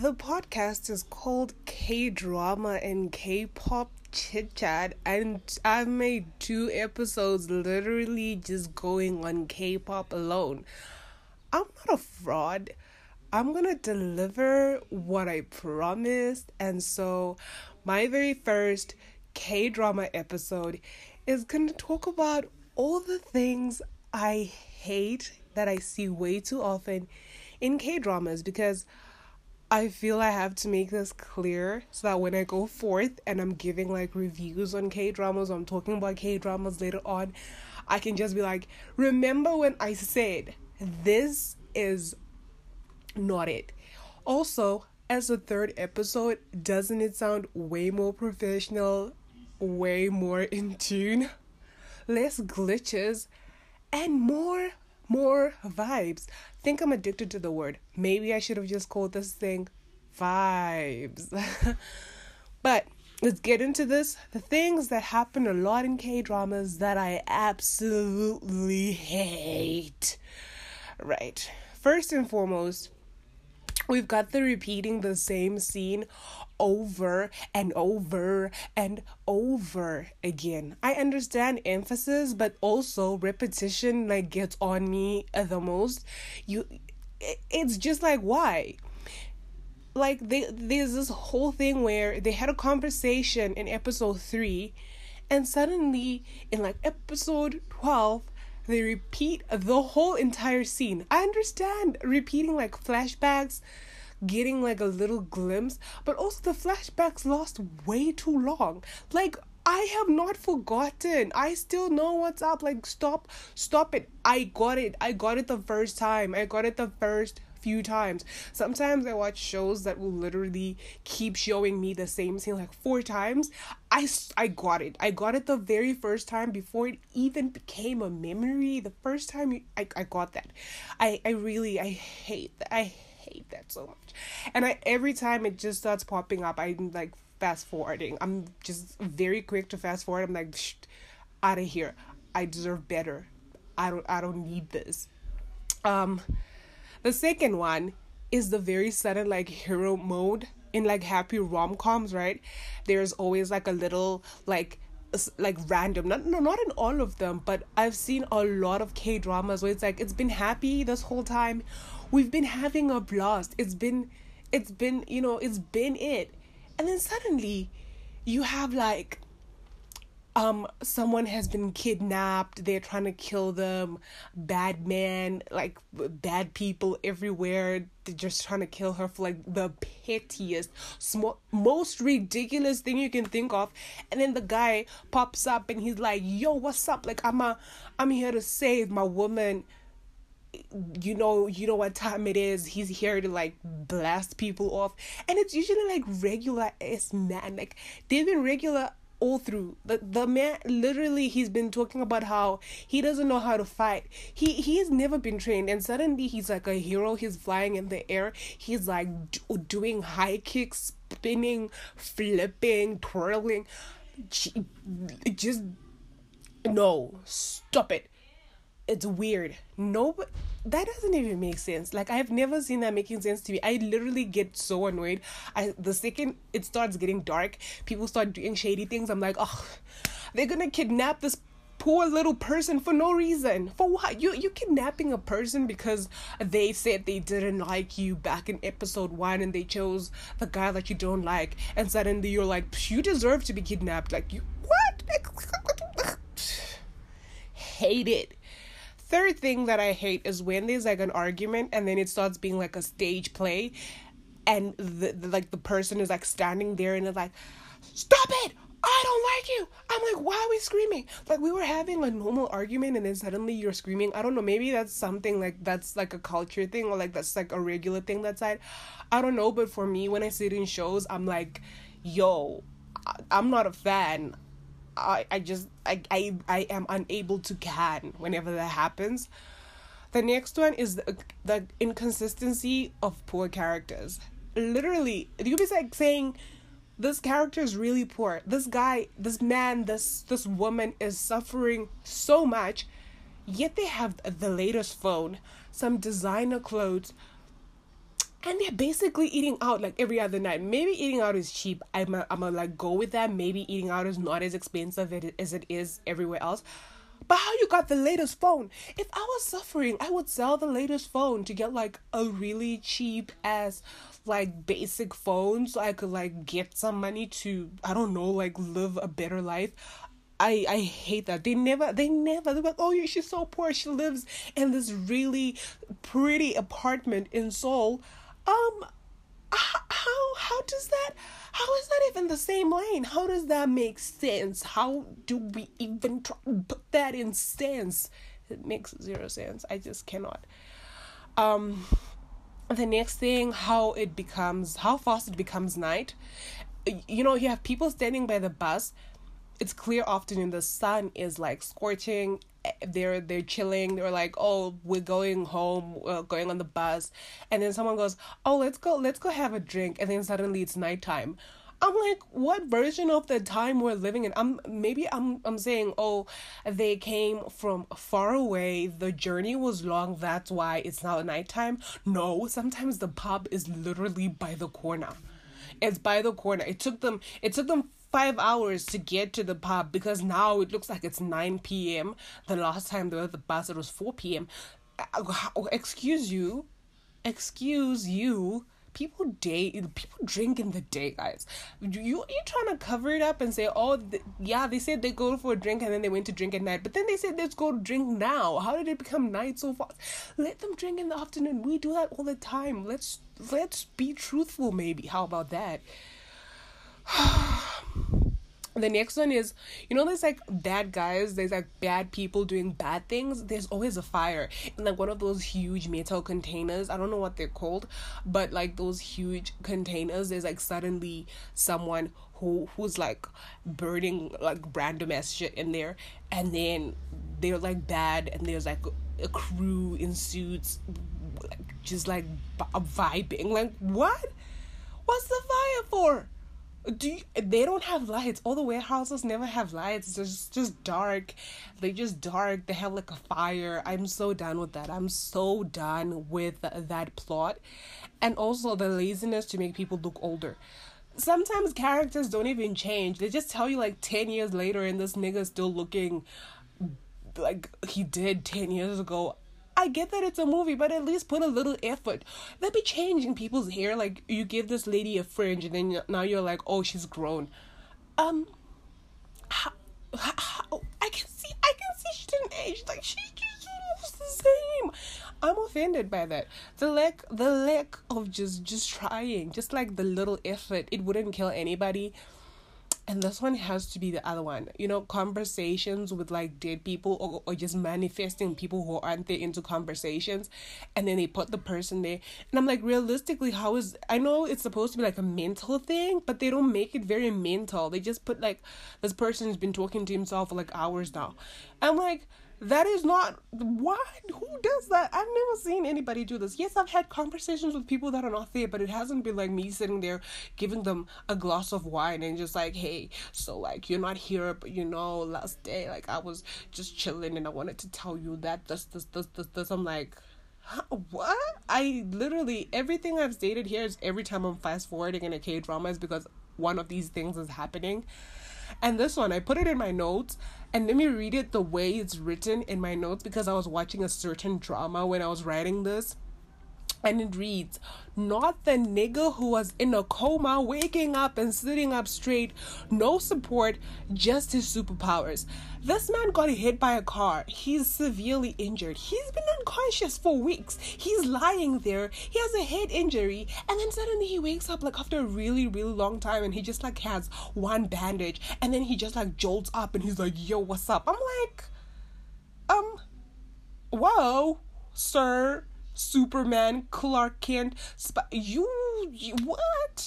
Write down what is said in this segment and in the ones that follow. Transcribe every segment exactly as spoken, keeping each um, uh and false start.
The podcast is called K-Drama and K-Pop Chit Chat, and I've made two episodes literally just going on K-pop alone. I'm not a fraud. I'm gonna deliver what I promised, and so my very first K-Drama episode is gonna talk about all the things I hate that I see way too often in K-dramas, because I feel I have to make this clear so that when I go forth and I'm giving like reviews on K-dramas, or I'm talking about K-dramas later on, I can just be like, remember when I said this is not it. Also, as a third episode, doesn't it sound way more professional, way more in tune, less glitches, and more more vibes? Think I'm addicted to the word. Maybe I should have just called this thing vibes. But let's get into this. The things that happen a lot in K-dramas that I absolutely hate. Right. First and foremost, we've got the repeating the same scene over and over and over again. I understand emphasis, but also repetition like gets on me the most. You, it's just like, why? Like they, there's this whole thing where they had a conversation in episode three, and suddenly in like episode twelve, they repeat the whole entire scene. I understand repeating like flashbacks, getting like a little glimpse, but also the flashbacks last way too long. Like, I have not forgotten. I still know what's up. Like, stop, stop it. I got it. I got it the first time. I got it the first few times. Sometimes I watch shows that will literally keep showing me the same scene like four times. I, I got it. I got it the very first time before it even became a memory. The first time you, I, I got that. I, I really, I hate that. I hate that so much. And I every time it just starts popping up, I'm like fast forwarding. I'm just very quick to fast forward. I'm like, shh, out of here. I deserve better. I don't I don't need this. Um the second one is the very sudden like hero mode in like happy rom-coms, right? There's always like a little like like random, not no not in all of them, but I've seen a lot of K-dramas where it's like it's been happy this whole time. We've been having a blast. It's been it's been, you know, it's been it. And then suddenly you have like um someone has been kidnapped, they're trying to kill them, bad man, like bad people everywhere, they're just trying to kill her for like the pettiest, small, most ridiculous thing you can think of. And then the guy pops up and he's like, yo, what's up? Like, I'm a I'm here to save my woman. You know, you know what time it is. He's here to like blast people off, and it's usually like regular ass man. Like, they've been regular all through. The the man literally, he's been talking about how he doesn't know how to fight. He he has never been trained, and suddenly he's like a hero. He's flying in the air. He's like d- doing high kicks, spinning, flipping, twirling. Just no, stop it. It's weird. No, but that doesn't even make sense. Like, I've never seen that making sense to me. I literally get so annoyed. I the second it starts getting dark, people start doing shady things. I'm like, oh, they're gonna kidnap this poor little person for no reason. For what? You you kidnapping a person because they said they didn't like you back in episode one and they chose the guy that you don't like, and suddenly you're like, you deserve to be kidnapped. Like, you what? Hate it. Third thing that I hate is when there's like an argument and then it starts being like a stage play, and the, the like the person is like standing there and it's like, stop it, I don't like you. I'm like, why are we screaming? Like, we were having a normal argument and then suddenly you're screaming. I don't know, maybe that's something like that's like a culture thing, or like that's like a regular thing that side. I don't know, but for me, when I sit in shows, I'm like, yo, I, I'm not a fan. I, I just I, I I am unable to can whenever that happens. The next one is the, the inconsistency of poor characters. Literally, you'll be like saying, this character is really poor. This guy, this man, this this woman is suffering so much, yet they have the latest phone, some designer clothes, And they're basically eating out like every other night. Maybe eating out is cheap. I'm a, I'm gonna like go with that. Maybe eating out is not as expensive as it is everywhere else. But how you got the latest phone? If I was suffering, I would sell the latest phone to get like a really cheap ass like basic phone so I could like get some money to, I don't know, like live a better life. I, I hate that. They never, they never, they're like, oh, yeah, she's so poor. She lives in this really pretty apartment in Seoul. Um, how, how, how does that, how is that even the same lane? How does that make sense? How do we even try to put that in sense? It makes zero sense. I just cannot. Um, the next thing, how it becomes, how fast it becomes night. You know, you have people standing by the bus. It's clear afternoon. The sun is like scorching. They're they're chilling. They're like, oh, we're going home. We're going on the bus, and then someone goes, oh, let's go, let's go have a drink, and then suddenly it's nighttime. I'm like, what version of the time we're living in? I'm maybe I'm I'm saying, oh, they came from far away. The journey was long. That's why it's now nighttime. No, sometimes the pub is literally by the corner. It's by the corner. It took them. It took them. Five hours to get to the pub because now it looks like it's nine p.m. The last time they were at the bus, it was four p.m. Excuse you. Excuse you. People date, people drink in the day, guys. You, you're trying to cover it up and say, oh, th- yeah, they said they go for a drink and then they went to drink at night. But then they said, let's go drink now. How did it become night so fast? Let them drink in the afternoon. We do that all the time. Let's, let's be truthful, maybe. How about that? The next one is, you know, there's like bad guys, there's like bad people doing bad things. There's always a fire in like one of those huge metal containers. I don't know what they're called, but like those huge containers, there's like suddenly someone who who's like burning like random ass shit in there, and then they're like bad, and there's like a crew in suits like just like b- vibing. Like, what? What's the fire for? Do you, they don't have lights. All the warehouses never have lights. It's just, just dark. They just dark. They have like a fire. I'm so done with that. I'm so done with that plot. And also the laziness to make people look older. Sometimes characters don't even change. They just tell you like ten years later and this nigga's still looking like he did ten years ago. I get that it's a movie, but at least put a little effort. They'll be changing people's hair. Like, you give this lady a fringe, and then now you're like, oh, she's grown. Um, how, how, I can see, I can see she didn't age. Like, she just looks the same. I'm offended by that. The lack, the lack of just, just trying, just like the little effort. It wouldn't kill anybody. And this one has to be the other one. You know, conversations with like dead people, or, or just manifesting people who aren't there into conversations. And then they put the person there. And I'm like, realistically, how is... I know it's supposed to be like a mental thing, but they don't make it very mental. They just put like, this person has been talking to himself for like hours now. I'm like... That is not... What? Who does that? I've never seen anybody do this. Yes, I've had conversations with people that are not there, but it hasn't been like me sitting there giving them a glass of wine and just like, hey, so like, you're not here, but you know, last day, like, I was just chilling and I wanted to tell you that this, this, this, this, this. I'm like, huh, what? I literally, everything I've stated here is every time I'm fast forwarding in a K-drama is because one of these things is happening. And this one, I put it in my notes, and let me read it the way it's written in my notes because I was watching a certain drama when I was writing this. And it reads, not the nigga who was in a coma waking up and sitting up straight, no support, just his superpowers. This man got hit by a car. He's severely injured. He's been unconscious for weeks. He's lying there. He has a head injury. And then suddenly he wakes up like after a really, really long time and he just like has one bandage. And then he just like jolts up and he's like, yo, what's up? I'm like, um, whoa, sir. Superman, Clark Kent, Sp- you, you, what?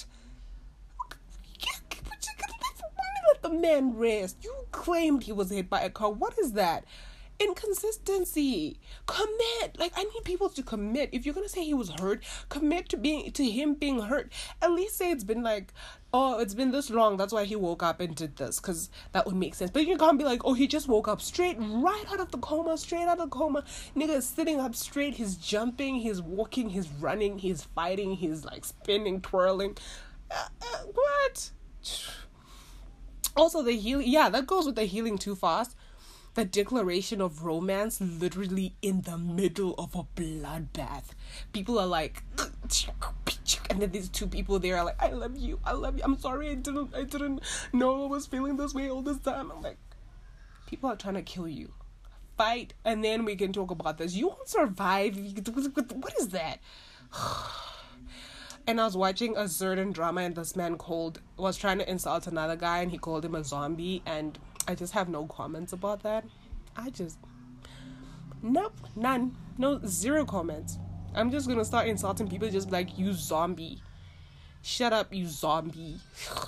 Let the man rest. You claimed he was hit by a car. What is that? Inconsistency. Commit. Like, I need people to commit. If you're gonna say he was hurt, commit to being to him being hurt. At least say it's been like oh, it's been this long, that's why he woke up and did this, because that would make sense. But you can't be like, oh, he just woke up straight, right out of the coma, straight out of the coma. Nigga is sitting up straight, he's jumping, he's walking, he's running, he's fighting, he's like spinning, twirling. Uh, uh, what? Also, the healing, yeah, that goes with the healing too fast. The declaration of romance literally in the middle of a bloodbath. People are like, and then these two people there are like, I love you, I love you, I'm sorry, I didn't I didn't know I was feeling this way all this time. I'm like, people are trying to kill you. Fight, and then we can talk about this. You won't survive. What is that? And I was watching a certain drama, and this man called was trying to insult another guy, and he called him a zombie, and I just have no comments about that. I just, nope, none, no, zero comments. I'm just gonna start insulting people, just like, you zombie. Shut up, you zombie.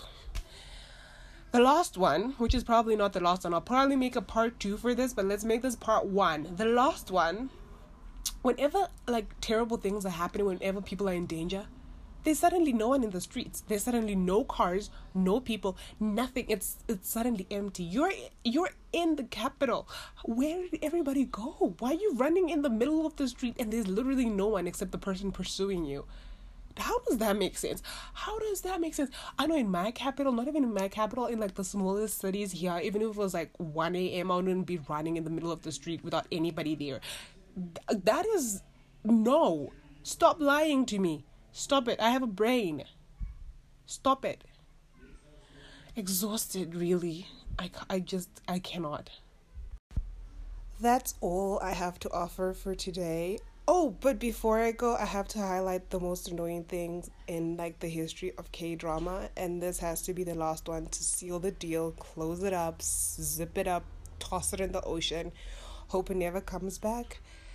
The last one, which is probably not the last one, I'll probably make a part two for this, but let's make this part one. The last one, whenever, like, terrible things are happening, whenever people are in danger, there's suddenly no one in the streets. There's suddenly no cars, no people, nothing. It's it's suddenly empty. You're you're in the capital. Where did everybody go? Why are you running in the middle of the street and there's literally no one except the person pursuing you? How does that make sense? How does that make sense? I know in my capital, not even in my capital, in like the smallest cities here, even if it was like one a.m., I wouldn't be running in the middle of the street without anybody there. Th- that is, no. Stop lying to me. Stop it. I have a brain. Stop it. Exhausted, really. I, I just, I cannot. That's all I have to offer for today. Oh, but before I go, I have to highlight the most annoying things in like the history of K-drama, and this has to be the last one to seal the deal, close it up, zip it up, toss it in the ocean, hope it never comes back.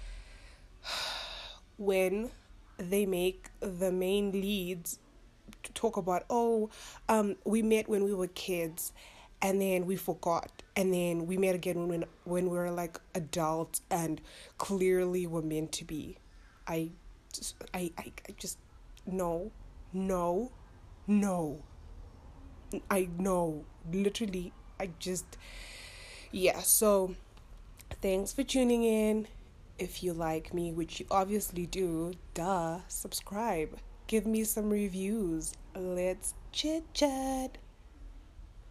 When they make the main leads talk about, oh, um, we met when we were kids, and then we forgot, and then we met again when when we were like adults, and clearly we're meant to be. I, just, I, I, I just, no, no, no. I know, literally, I just, yeah. So, thanks for tuning in. If you like me, which you obviously do, duh, subscribe. Give me some reviews. Let's chit chat.